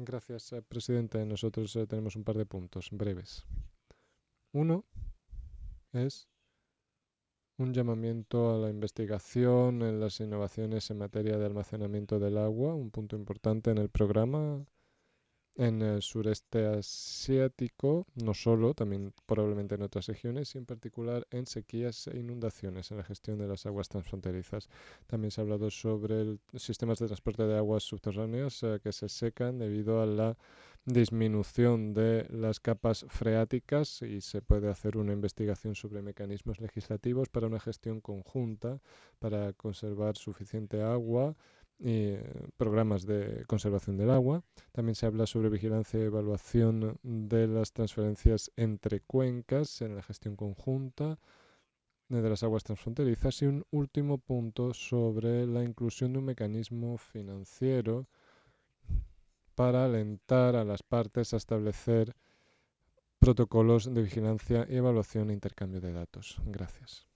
Gracias, presidente. Nosotros tenemos un par de puntos breves. Uno es un llamamiento a la investigación en las innovaciones en materia de almacenamiento del agua, un punto importante en el programa en el sureste asiático, no solo, también probablemente en otras regiones, y en particular en sequías e inundaciones en la gestión de las aguas transfronterizas. También se ha hablado sobre sistemas de transporte de aguas subterráneas que se secan debido a la disminución de las capas freáticas y se puede hacer una investigación sobre mecanismos legislativos para una gestión conjunta para conservar suficiente agua y programas de conservación del agua. También se habla sobre vigilancia y evaluación de las transferencias entre cuencas en la gestión conjunta de las aguas transfronterizas y un último punto sobre la inclusión de un mecanismo financiero para alentar a las partes a establecer protocolos de vigilancia y evaluación e intercambio de datos. Gracias.